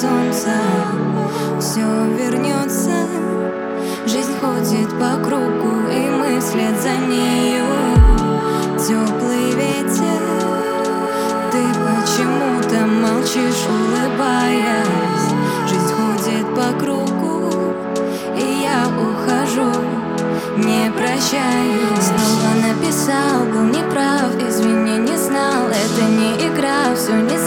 солнца все вернется. Жизнь ходит по кругу, и мы вслед за нею. Теплый ветер, ты почему-то молчишь, улыбаясь. Жизнь ходит по кругу, и я ухожу, не прощаюсь. Снова написал, был неправ, извини, не знал, это не игра, все не